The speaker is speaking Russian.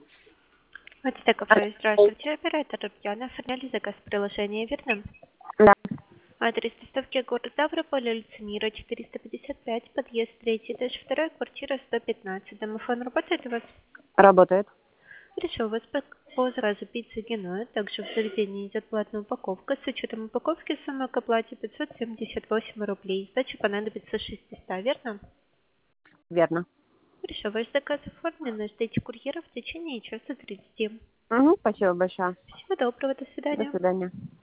Это кафе. Здравствуйте, оператор Яна. Оформляли заказ приложения, верно? Да, Адрес доставки город Ставрополь, улица Мира, 455, подъезд 3, этаж 2, квартира 115. Домофон работает у вас? работает. Решил вас по заказу пиццы Геноя. Также в заведении идет платная упаковка. С учетом упаковки сумма к оплате 578 рублей. Сдача понадобится 600, верно? Верно. Хорошо, ваш заказ оформлен. Ждите курьера в течение часа 30. Угу, спасибо большое. Всего доброго, до До свидания. свидания.